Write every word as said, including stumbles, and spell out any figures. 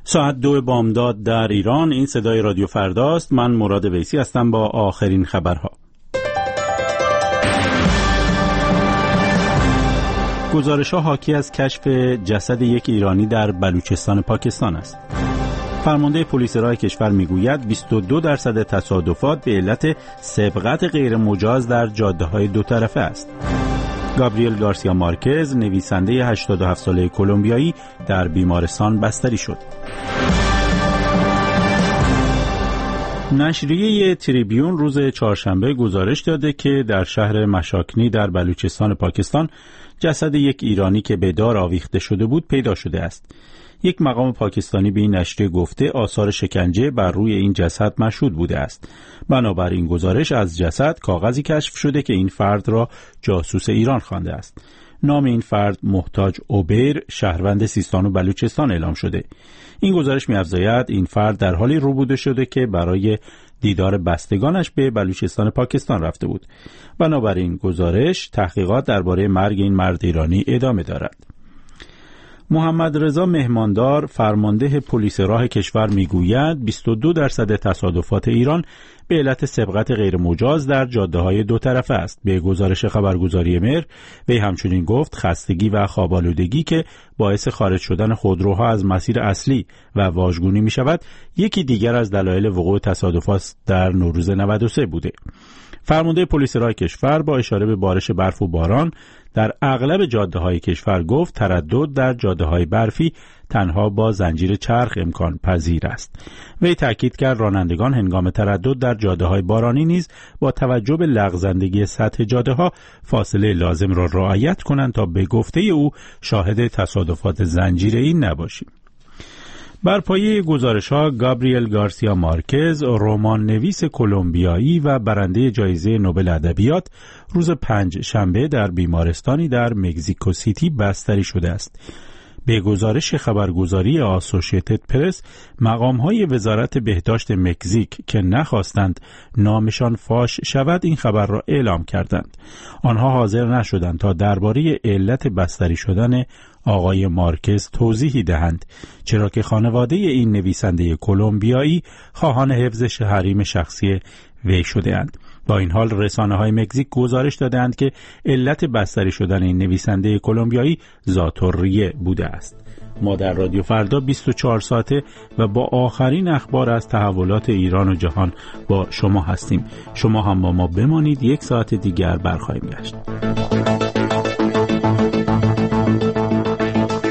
ساعت دو بامداد در ایران. این صدای رادیو فرداست. من مراد ویسی هستم با آخرین خبرها. گزارش‌ها حاکی از کشف جسد یک ایرانی در بلوچستان پاکستان است. فرمانده پلیس راه کشور میگوید بیست و دو درصد تصادفات به علت سبقت غیر مجاز در جاده‌های دو طرفه است. گابریل گارسیا مارکز، نویسنده هشتاد و هفت ساله کلمبیایی، در بیمارستان بستری شد. نشریه تریبیون روز چهارشنبه گزارش داده که در شهر مشاکنی در بلوچستان پاکستان جسد یک ایرانی که به دار آویخته شده بود پیدا شده است. یک مقام پاکستانی به این نشریه گفته آثار شکنجه بر روی این جسد مشهود بوده است. بنابراین گزارش از جسد کاغذی کشف شده که این فرد را جاسوس ایران خوانده است. نام این فرد محتاج اوبیر، شهروند سیستان و بلوچستان اعلام شده. این گزارش می‌افزاید این فرد در حالی ربوده شده که برای دیدار بستگانش به بلوچستان پاکستان رفته بود. بنابراین گزارش تحقیقات درباره مرگ این مرد ایرانی ادامه دارد. محمد رضا مهماندار، فرمانده پلیس راه کشور میگوید بیست و دو درصد تصادفات ایران به علت سبقت غیر مجاز در جاده‌های دو طرفه است. به گزارش خبرگزاری مهر، وی همچنین گفت خستگی و خواب‌آلودگی که باعث خارج شدن خودروها از مسیر اصلی و واژگونی می شود، یکی دیگر از دلایل وقوع تصادفات در نوروز نود و سه بوده. فرمانده پلیس راه کشور با اشاره به بارش برف و باران در اغلب جاده‌های کشور گفت تردد در جاده‌های برفی تنها با زنجیر چرخ امکان پذیر است. وی تاکید کرد رانندگان هنگام تردد در جاده‌های بارانی نیز با توجه به لغزندگی سطح جاده‌ها فاصله لازم را رعایت کنند تا به گفته او شاهد تصادفات زنجیره‌ای نباشیم. بر پایه گزارش‌ها، گابریل گارسیا مارکز، رمان نویس کلمبیایی و برنده جایزه نوبل ادبیات، روز پنج شنبه در بیمارستانی در مکزیکو سیتی بستری شده است. به گزارش خبرگزاری آسوشیتد پرس، مقام‌های وزارت بهداشت مکزیک که نخواستند نامشان فاش شود این خبر را اعلام کردند. آنها حاضر نشدند تا درباره علت بستری شدن آقای مارکز توضیحی دهند، چرا که خانواده این نویسنده کلمبیایی خواهان حفظ حریم شخصی وی شده اند. با این حال رسانه‌های مکزیک گزارش دادند که علت بستری شدن این نویسنده کلمبیایی ذات‌الریه بوده است. ما در رادیو فردا بیست و چهار ساعته و با آخرین اخبار از تحولات ایران و جهان با شما هستیم. شما هم با ما بمانید، یک ساعت دیگر برخواهیم گشت.